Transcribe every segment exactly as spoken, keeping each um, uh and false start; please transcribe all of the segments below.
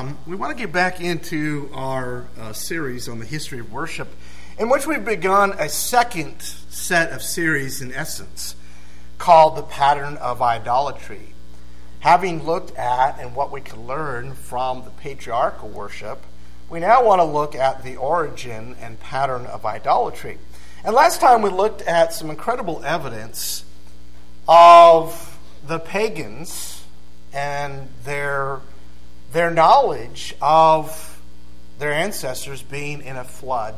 um, we want to get back into our uh, series on the history of worship, in which we've begun a second set of series, in essence, called The Pattern of Idolatry. Having looked at and what we can learn from the patriarchal worship, we now want to look at the origin and pattern of idolatry. And last time we looked at some incredible evidence of the pagans and their their knowledge of their ancestors being in a flood.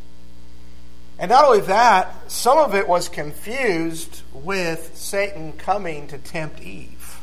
And not only that, some of it was confused with Satan coming to tempt Eve.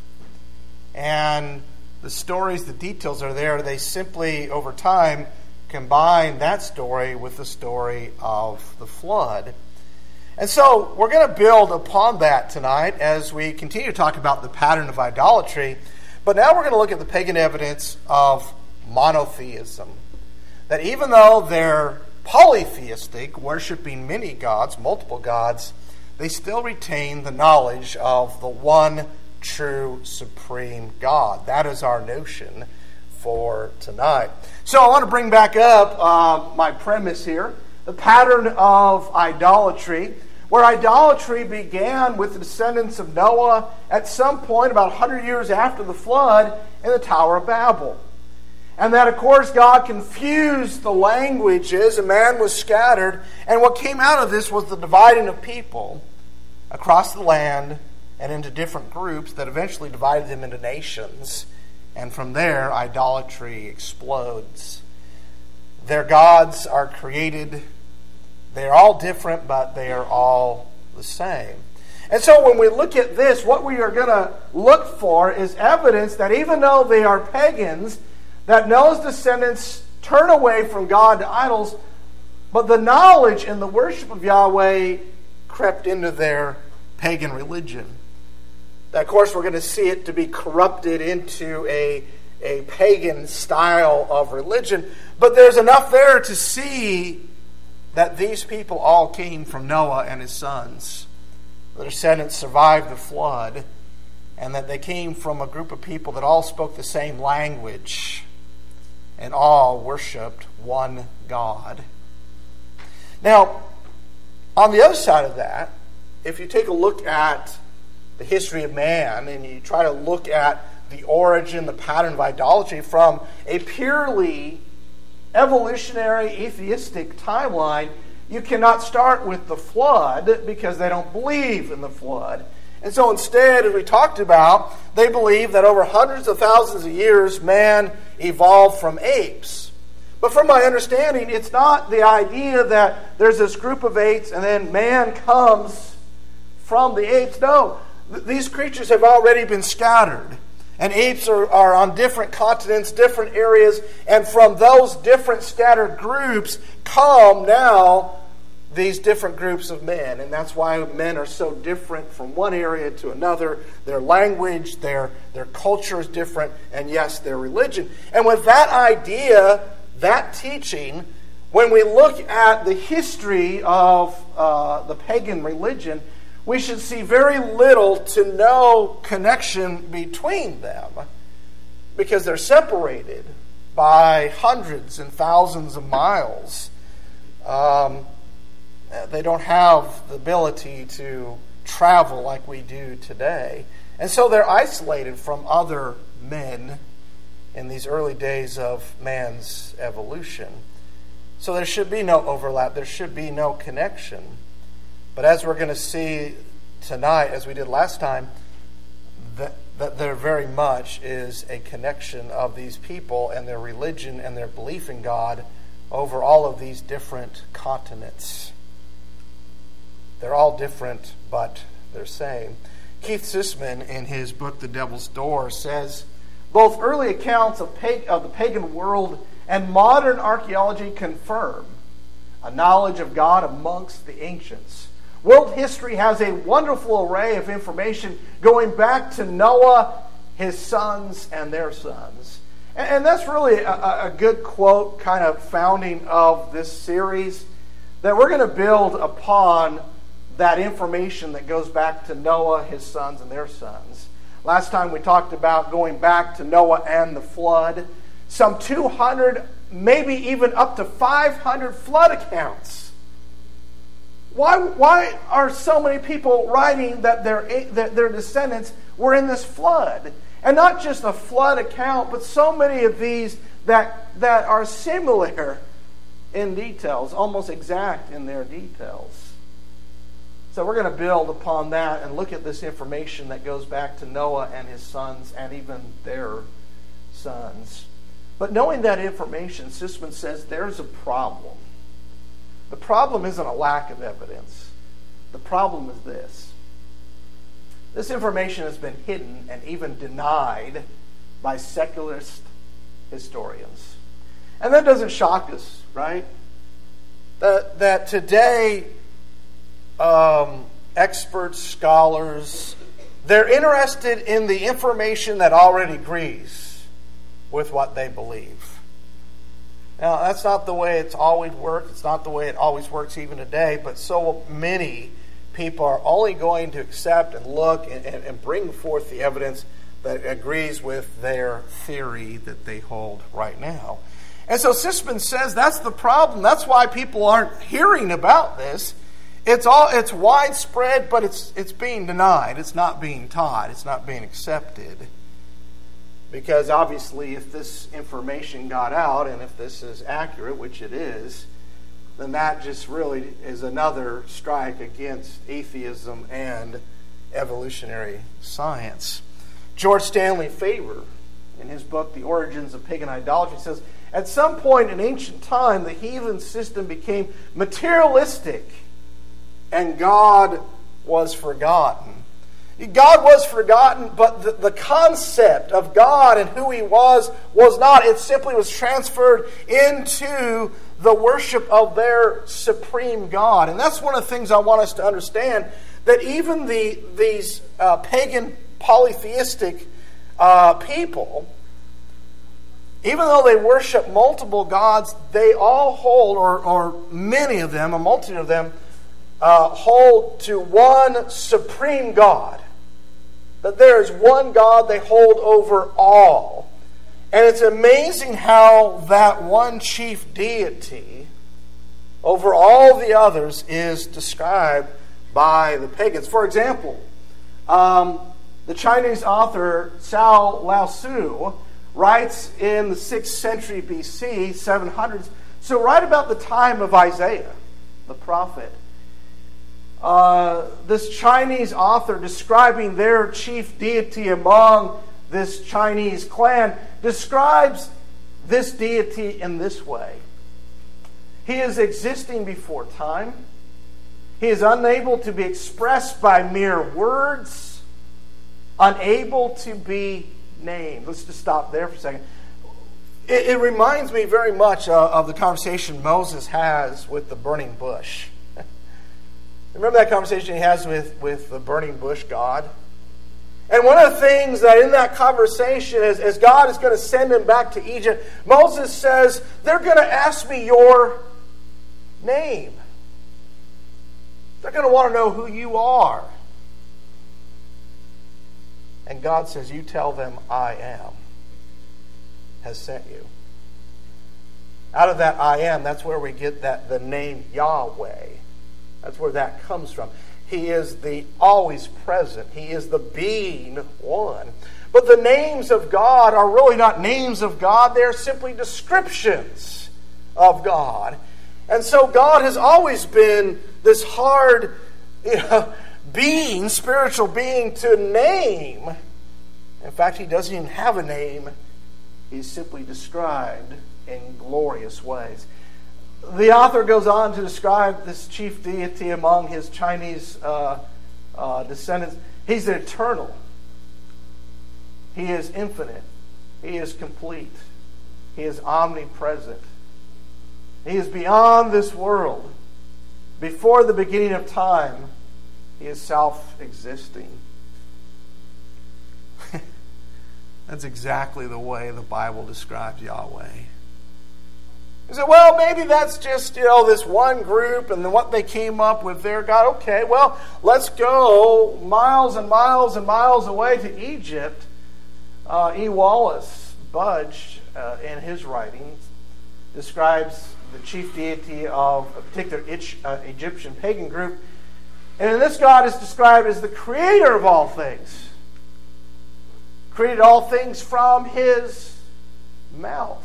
And the stories, the details are there. They simply, over time, combine that story with the story of the flood. And so we're going to build upon that tonight as we continue to talk about the pattern of idolatry. But now we're going to look at the pagan evidence of monotheism. That even though they're polytheistic, worshiping many gods, multiple gods, they still retain the knowledge of the one true supreme God. That is our notion for tonight. So I want to bring back up uh, my premise here, the pattern of idolatry, where idolatry began with the descendants of Noah at some point about one hundred years after the flood in the Tower of Babel. And that, of course, God confused the languages, and man was scattered, and what came out of this was the dividing of people across the land and into different groups that eventually divided them into nations. And from there, idolatry explodes. Their gods are created. They're all different, but they are all the same. And so when we look at this, what we are going to look for is evidence that even though they are pagans, that Noah's descendants turn away from God to idols, but the knowledge and the worship of Yahweh crept into their pagan religion. That, of course, we're going to see it to be corrupted into a, a pagan style of religion, but there's enough there to see that these people all came from Noah and his sons. Their descendants survived the flood, and that they came from a group of people that all spoke the same language and all worshipped one God. Now, on the other side of that, if you take a look at the history of man and you try to look at the origin, the pattern of idolatry from a purely evolutionary, atheistic timeline, you cannot start with the flood because they don't believe in the flood. And so instead, as we talked about, they believe that over hundreds of thousands of years, man evolved from apes. But from my understanding, it's not the idea that there's this group of apes and then man comes from the apes. No, th- these creatures have already been scattered. And apes are, are on different continents, different areas, and from those different scattered groups come now these different groups of men. And that's why men are so different from one area to another. Their language, their, their culture is different, and yes, their religion. And with that idea, that teaching, when we look at the history of uh, the pagan religion, we should see very little to no connection between them because they're separated by hundreds and thousands of miles. Um, they don't have the ability to travel like we do today. And so they're isolated from other men in these early days of man's evolution. So there should be no overlap. There should be no connection. But as we're going to see tonight, as we did last time, that, that there very much is a connection of these people and their religion and their belief in God over all of these different continents. They're all different, but they're same. Keith Sisman, in his book, The Devil's Door, says, both early accounts of, pag- of the pagan world and modern archaeology confirm a knowledge of God amongst the ancients. World history has a wonderful array of information going back to Noah, his sons, and their sons. And, and that's really a, a good quote, kind of founding of this series, that we're going to build upon that information that goes back to Noah, his sons, and their sons. Last time we talked about going back to Noah and the flood. some two hundred, maybe even up to five hundred flood accounts. Why, why are so many people writing that their, that their descendants were in this flood? And not just a flood account, but so many of these that, that are similar in details, almost exact in their details. So we're going to build upon that and look at this information that goes back to Noah and his sons and even their sons. But knowing that information, Sisman says there's a problem. The problem isn't a lack of evidence. The problem is this. This information has been hidden and even denied by secularist historians. And that doesn't shock us, right? That, that today, um, experts, scholars, they're interested in the information that already agrees with what they believe. Now, that's not the way it's always worked. It's not the way it always works even today. But so many people are only going to accept and look and, and, and bring forth the evidence that agrees with their theory that they hold right now. And so Sisman says that's the problem. That's why people aren't hearing about this. It's all it's widespread, but it's it's being denied. It's not being taught. It's not being accepted. Because obviously if this information got out and if this is accurate, which it is, then that just really is another strike against atheism and evolutionary science. George Stanley Faber, in his book, The Origins of Pagan Idolatry, says, at some point in ancient time, the heathen system became materialistic and God was forgotten. God was forgotten, but the, the concept of God and who He was was not. It simply was transferred into the worship of their supreme God. And that's one of the things I want us to understand, that even the these uh, pagan polytheistic uh, people, even though they worship multiple gods, they all hold, or, or many of them, a multitude of them, uh, hold to one supreme God. That there is one God they hold over all. And it's amazing how that one chief deity over all the others is described by the pagans. For example, um, the Chinese author Cao Laosu writes in the sixth century B C, seven hundreds, so right about the time of Isaiah, the prophet, Uh, this Chinese author describing their chief deity among this Chinese clan describes this deity in this way. He is existing before time. He is unable to be expressed by mere words, unable to be named. Let's just stop there for a second. It, it reminds me very much uh, of the conversation Moses has with the burning bush. Remember that conversation he has with, with the burning bush God? And one of the things that in that conversation, as, as God is going to send him back to Egypt, Moses says, they're going to ask me your name. They're going to want to know who you are. And God says, you tell them I am has sent you. Out of that I am, that's where we get that the name Yahweh. That's where that comes from. He is the always present. He is the being one. But the names of God are really not names of God. They're simply descriptions of God. And so God has always been this hard, you know, being, spiritual being to name. In fact, He doesn't even have a name. He's simply described in glorious ways. The author goes on to describe this chief deity among his Chinese uh, uh, descendants. He's eternal. He is infinite. He is complete. He is omnipresent. He is beyond this world. Before the beginning of time, He is self-existing. That's exactly the way the Bible describes Yahweh. You say, well, maybe that's just, you know, this one group and then what they came up with their God. Okay, well, let's go miles and miles and miles away to Egypt. Uh, E. Wallace Budge uh, in his writings, describes the chief deity of a particular uh, Egyptian pagan group. And this God is described as the creator of all things. Created all things from his mouth.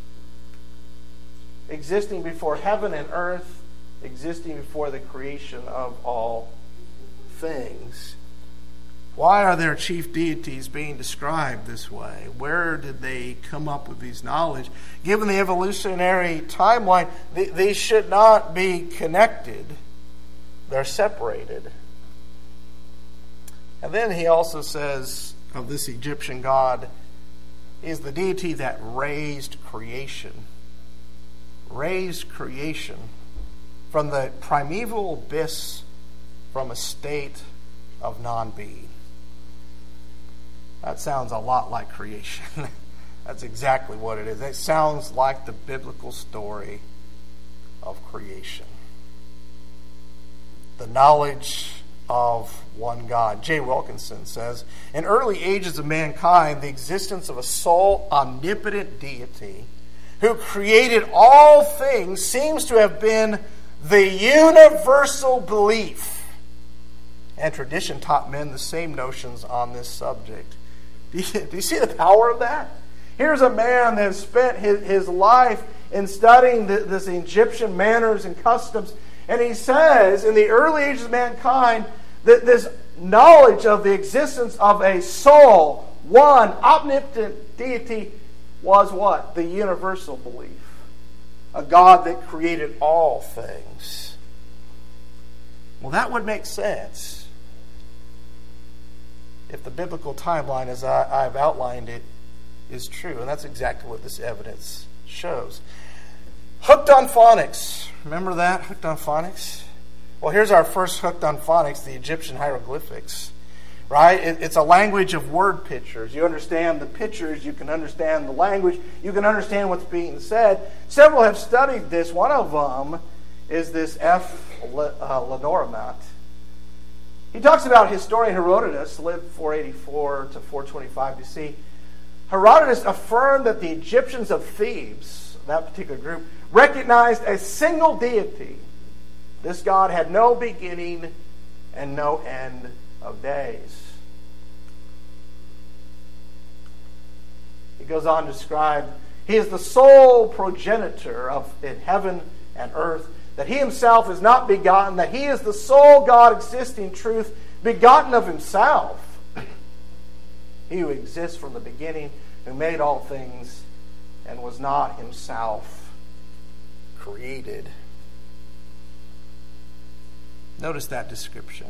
Existing before heaven and earth, existing before the creation of all things. Why are their chief deities being described this way? Where did they come up with these knowledge? Given the evolutionary timeline, these should not be connected. They're separated. And then he also says of this Egyptian god, is the deity that raised creation. Raised creation from the primeval abyss, from a state of non-being. That sounds a lot like creation. That's exactly what it is. It sounds like the biblical story of creation. The knowledge of one God. J. Wilkinson says, in early ages of mankind, the existence of a sole omnipotent deity who created all things seems to have been the universal belief. And tradition taught men the same notions on this subject. Do you, do you see the power of that? Here's a man that has spent his, his life in studying the, this Egyptian manners and customs. And he says, in the early ages of mankind, that this knowledge of the existence of a soul, one omnipotent deity, was what? The universal belief. A God that created all things. Well, that would make sense if the biblical timeline, as I, I've outlined it, is true. And that's exactly what this evidence shows. Hooked on phonics. Remember that? Hooked on phonics? Well, here's our first hooked on phonics, the Egyptian hieroglyphics. Right? It, it's a language of word pictures. You understand the pictures, you can understand the language, you can understand what's being said. Several have studied this. One of them is this F. Lenormant. He talks about historian Herodotus, lived four eighty-four to four twenty-five B C. Herodotus affirmed that the Egyptians of Thebes, that particular group, recognized a single deity. This God had no beginning and no end of days. He goes on to describe, he is the sole progenitor of in heaven and earth, that he himself is not begotten, that he is the sole God existing truth, begotten of himself. He who exists from the beginning, who made all things, and was not himself created. Notice that description.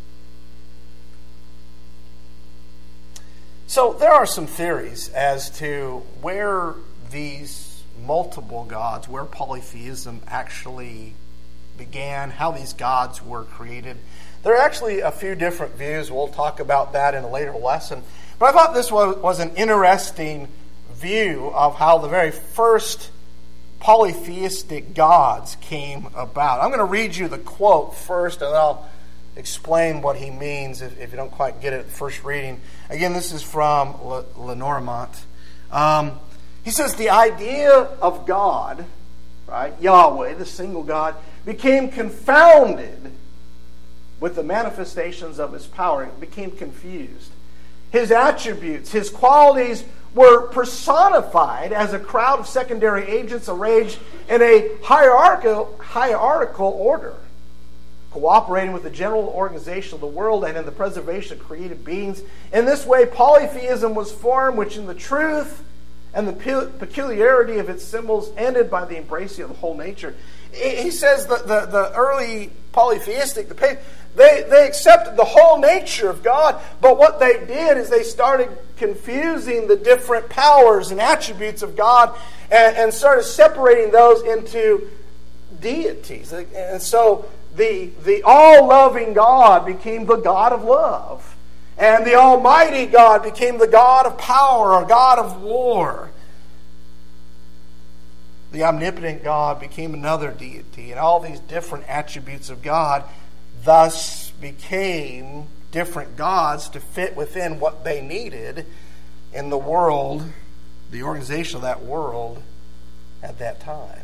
So there are some theories as to where these multiple gods, where polytheism actually began, how these gods were created. There are actually a few different views. We'll talk about that in a later lesson. But I thought this was, was an interesting view of how the very first polytheistic gods came about. I'm going to read you the quote first, and then I'll explain what he means if, if you don't quite get it at the first reading. Again, this is from Le, Lenormant. Um, he says, the idea of God, right, Yahweh, the single God, became confounded with the manifestations of his power. It became confused. His attributes, his qualities were personified as a crowd of secondary agents arranged in a hierarchical, hierarchical order, cooperating with the general organization of the world and in the preservation of created beings. In this way, polytheism was formed, which in the truth and the peculiarity of its symbols ended by the embracing of the whole nature. He says that the, the early polytheistic, the They, they accepted the whole nature of God, but what they did is they started confusing the different powers and attributes of God and, and started separating those into deities. And so the, the all-loving God became the God of love. And the Almighty God became the God of power or God of war. The omnipotent God became another deity. And all these different attributes of God thus became different gods to fit within what they needed in the world the organization of that world at that time.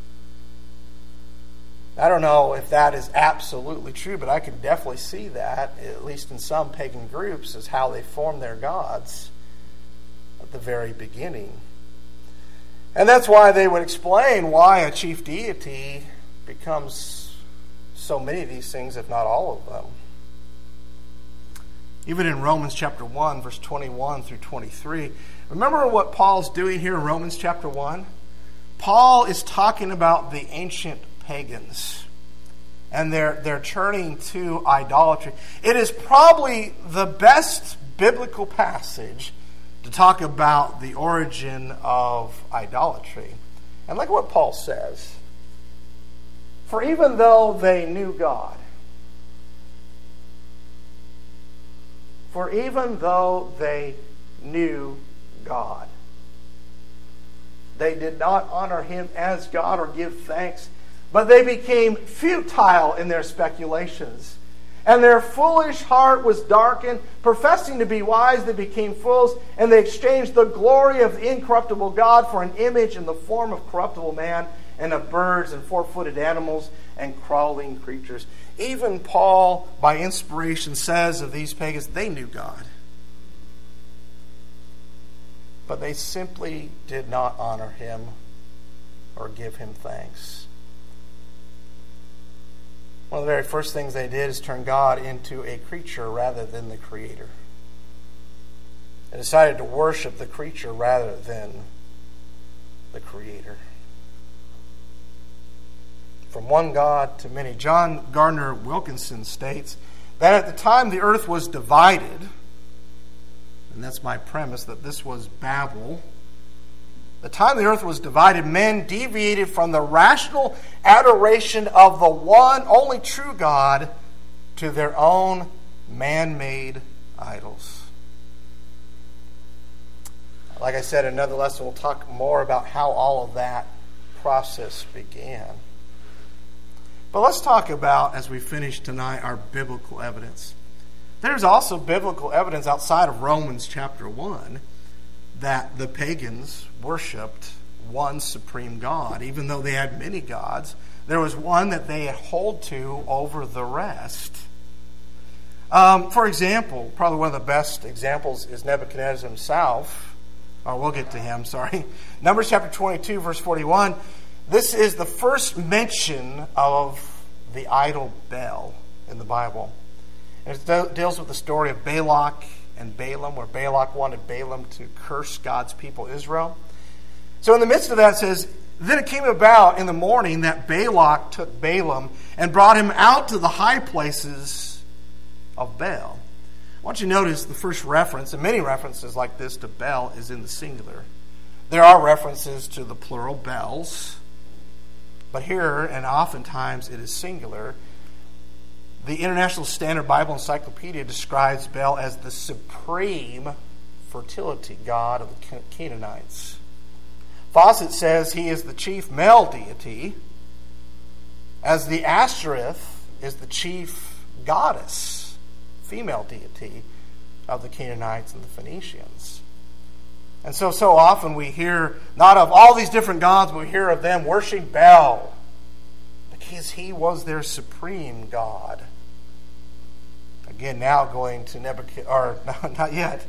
I don't know if that is absolutely true, but I can definitely see that, at least in some pagan groups, as how they formed their gods at the very beginning. And that's why they would explain why a chief deity becomes so many of these things, if not all of them. Even in Romans chapter one, verse twenty-one through twenty-three, remember what Paul's doing here in Romans chapter one? Paul is talking about the ancient pagans, and they're they're turning to idolatry. It is probably the best biblical passage to talk about the origin of idolatry. And look what Paul says. For even though they knew God, for even though they knew God, they did not honor him as God or give thanks, but they became futile in their speculations. And their foolish heart was darkened. Professing to be wise, they became fools, and they exchanged the glory of the incorruptible God for an image in the form of corruptible man, and of birds and four-footed animals and crawling creatures. Even Paul, by inspiration, says of these pagans, they knew God. But they simply did not honor him or give him thanks. One of the very first things they did is turn God into a creature rather than the Creator. They decided to worship the creature rather than the Creator. From one God to many. John Gardner Wilkinson states that at the time the earth was divided, and that's my premise, that this was Babel. The time the earth was divided, men deviated from the rational adoration of the one, only true God to their own man-made idols. Like I said, in another lesson, we'll talk more about how all of that process began. But let's talk about, as we finish tonight, our biblical evidence. There's also biblical evidence outside of Romans chapter one that the pagans worshipped one supreme God. Even though they had many gods, there was one that they held to over the rest. Um, for example, probably one of the best examples is Nebuchadnezzar himself. Or we'll get to him, sorry. Numbers chapter twenty-two, verse forty-one. This is the first mention of the idol Baal in the Bible. And it deals with the story of Balak and Balaam, where Balak wanted Balaam to curse God's people Israel. So in the midst of that, it says, then it came about in the morning that Balak took Balaam and brought him out to the high places of Baal. I want you to notice the first reference, and many references like this to Baal, is in the singular. There are references to the plural Baals, but here, and oftentimes it is singular. The International Standard Bible Encyclopedia describes Baal as the supreme fertility god of the Canaanites. Fawcett says he is the chief male deity, as the Ashtoreth is the chief goddess, female deity of the Canaanites and the Phoenicians. And so, so often we hear not of all these different gods, but we hear of them worshiping Baal, because he was their supreme god. Again, now going to Nebuchadnezzar, or no, not yet.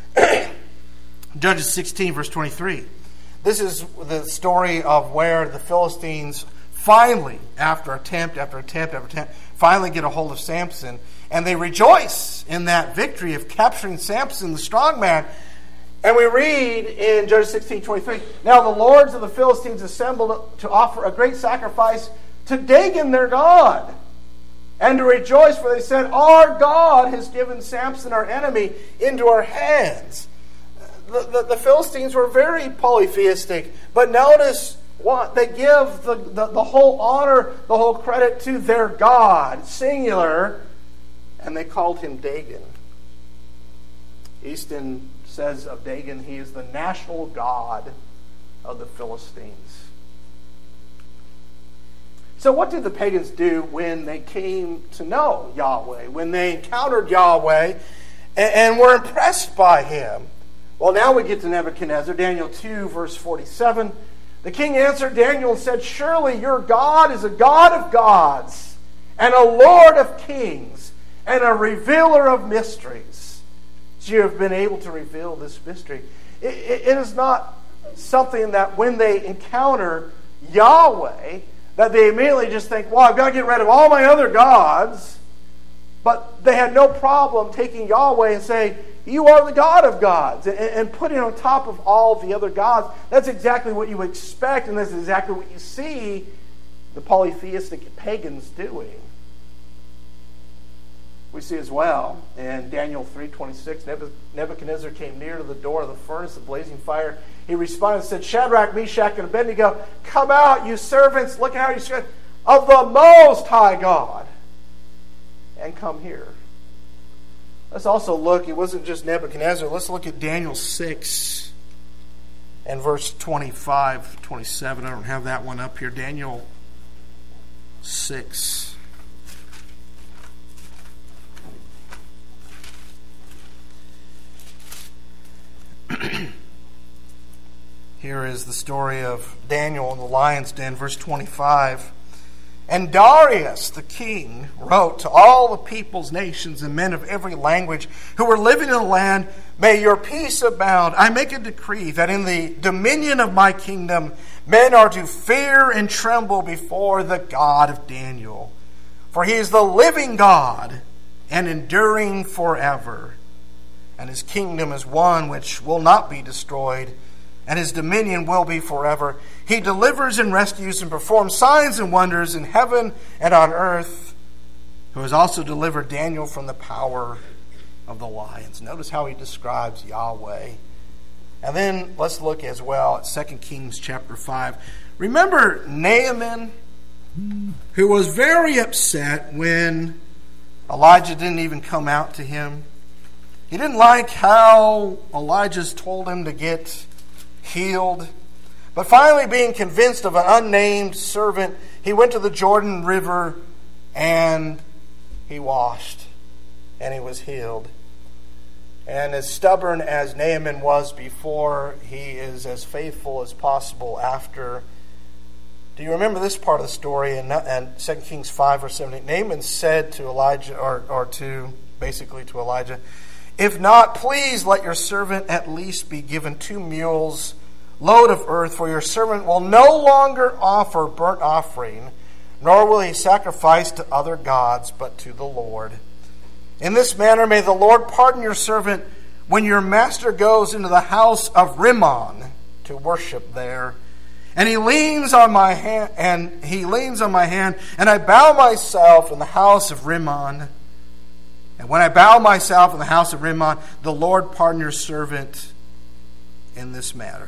Judges sixteen, verse twenty-three. This is the story of where the Philistines finally, after attempt after attempt after attempt, finally get a hold of Samson, and they rejoice in that victory of capturing Samson, the strong man. And we read in Judges sixteen, twenty-three, now the lords of the Philistines assembled to offer a great sacrifice to Dagon their god, and to rejoice, for they said, our God has given Samson, our enemy, into our hands. The, the, the Philistines were very polytheistic, but notice what they give the, the, the whole honor, the whole credit to their God, singular, and they called him Dagon. Easton says of Dagon, he is the national god of the Philistines. So what did the pagans do when they came to know Yahweh, when they encountered Yahweh and, and were impressed by him? Well, now we get to Nebuchadnezzar, Daniel two, verse forty-seven. The king answered Daniel and said, surely your God is a God of gods, and a Lord of kings, and a revealer of mysteries. So you have been able to reveal this mystery. It, it, it is not something that when they encounter Yahweh, that they immediately just think, well, I've got to get rid of all my other gods. But they had no problem taking Yahweh and saying, you are the God of gods, and, and putting on top of all the other gods. That's exactly what you expect, and that's exactly what you see the polytheistic pagans doing. We see as well in Daniel three twenty-six, Nebuchadnezzar came near to the door of the furnace of blazing fire. He responded and said, Shadrach, Meshach, and Abednego, come out, you servants, look how you serve of the Most High God, and come here. Let's also look, it wasn't just Nebuchadnezzar, let's look at Daniel six and verse twenty-five, twenty-seven. I don't have that one up here. Daniel six. Here is the story of Daniel in the lion's den, verse twenty-five. And Darius the king wrote to all the peoples, nations, and men of every language who were living in the land, may your peace abound. I make a decree that in the dominion of my kingdom men are to fear and tremble before the God of Daniel. For he is the living God and enduring forever. And his kingdom is one which will not be destroyed, and his dominion will be forever. He delivers and rescues and performs signs and wonders in heaven and on earth, who has also delivered Daniel from the power of the lions. Notice how he describes Yahweh. And then let's look as well at Second Kings chapter five. Remember Naaman, who was very upset when Elijah didn't even come out to him. He didn't like how Elijah told him to get healed. But finally, being convinced of an unnamed servant, he went to the Jordan River and he washed and he was healed. And as stubborn as Naaman was before, he is as faithful as possible after. Do you remember this part of the story in Second Kings five verse seventeen? Naaman said to Elijah, or, or to, basically to Elijah, if not, please let your servant at least be given two mules load of earth, for your servant will no longer offer burnt offering, nor will he sacrifice to other gods, but to the Lord. In this manner may the Lord pardon your servant when your master goes into the house of Rimmon to worship there. And he leans on my hand, and he leans on my hand, and I bow myself in the house of Rimmon. And when I bow myself in the house of Rimmon, the Lord pardon your servant in this matter.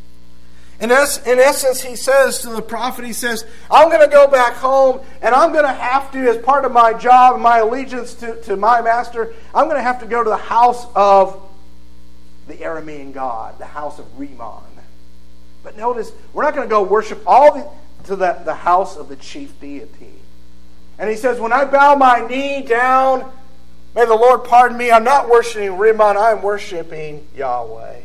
In, es- in essence, he says to the prophet, he says, I'm going to go back home, and I'm going to have to, as part of my job and my allegiance to, to my master, I'm going to have to go to the house of the Aramean god, the house of Rimmon. But notice, we're not going to go worship all the, to the, the house of the chief deity. And he says, when I bow my knee down, may the Lord pardon me. I'm not worshiping Rimmon, I'm worshiping Yahweh.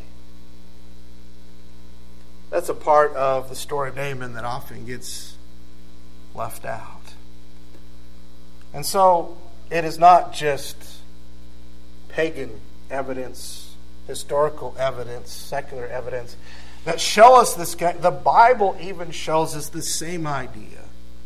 That's a part of the story of Naaman that often gets left out. And so, it is not just pagan evidence, historical evidence, secular evidence that show us this. The Bible even shows us the same idea.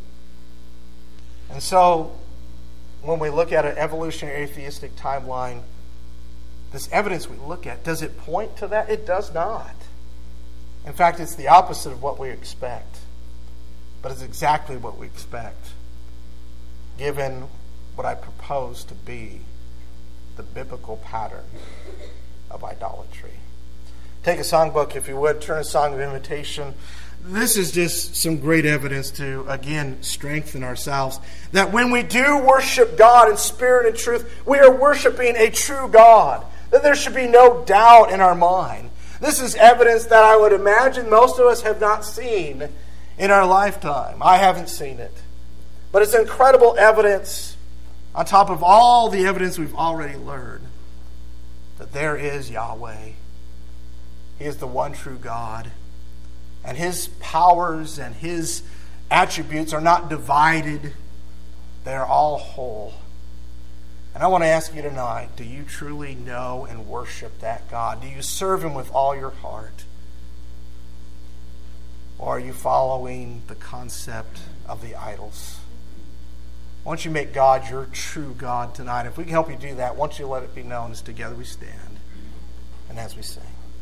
And so, when we look at an evolutionary atheistic timeline, this evidence we look at, does it point to that? It does not. In fact, it's the opposite of what we expect. But it's exactly what we expect, given what I propose to be the biblical pattern of idolatry. Take a songbook, if you would. Turn a Song of Invitation. This is just some great evidence to, again, strengthen ourselves. That when we do worship God in spirit and truth, we are worshiping a true God. That there should be no doubt in our mind. This is evidence that I would imagine most of us have not seen in our lifetime. I haven't seen it. But it's incredible evidence on top of all the evidence we've already learned that there is Yahweh. He is the one true God. And his powers and his attributes are not divided. They are all whole. And I want to ask you tonight, do you truly know and worship that God? Do you serve him with all your heart? Or are you following the concept of the idols? Why don't you make God your true God tonight? If we can help you do that, why don't you let it be known as together we stand and as we sing.